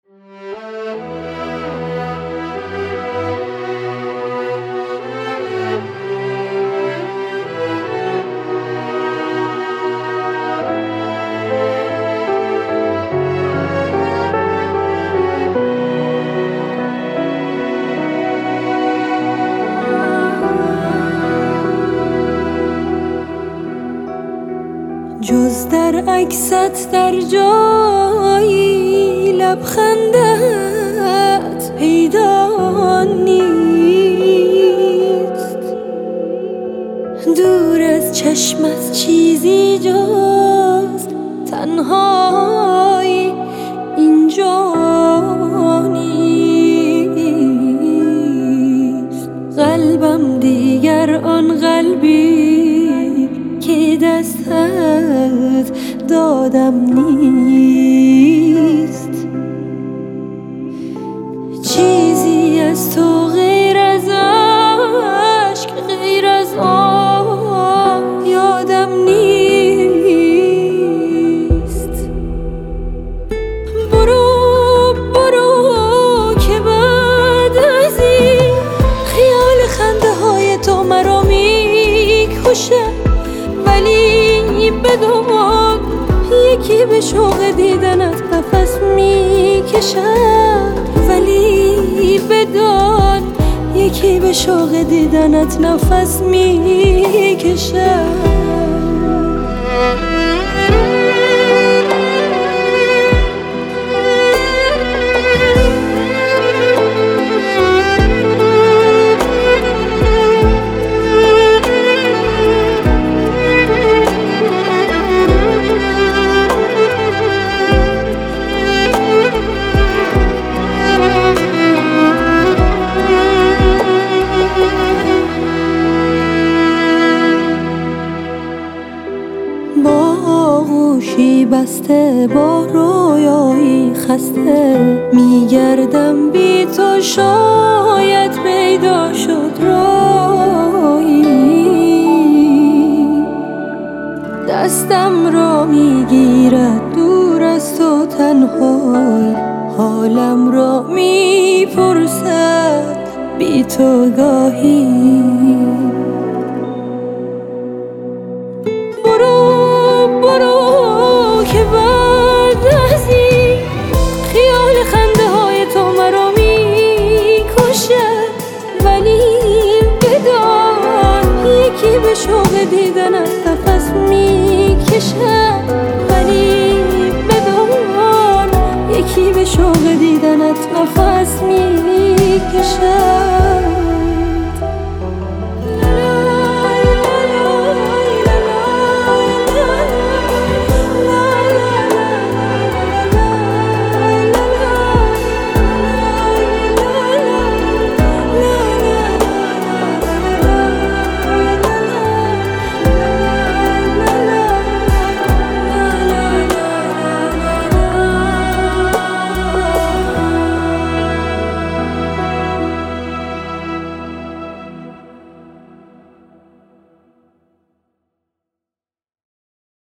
جز در عکست در جایی لبخندت پیدا نیست، دور از چشمت چیزی جز تنهایی اینجا نیست. قلبم دیگر آن قلبی که دستت دادم نیست. چیزی از تو غیر از عشق، غیر از آن یادم نیست. برو برو که بعد از این خیال خنده های تو مرا میکشه، ولی بدون یکی به شوق دیدنت نفس میکشم، ولی بدون یکی به شوق دیدنت نفس میکشم. گوشی بسته با رویایی خسته میگردم بی تو، شاید پیدا شد رایی. دستم را میگیرد دور از تو تنهایی، حالم را میپرسد بی تو گاهی. به شوق دیدنت نفس میکشم، ولی بدون یکی به شوق دیدنت نفس میکشم.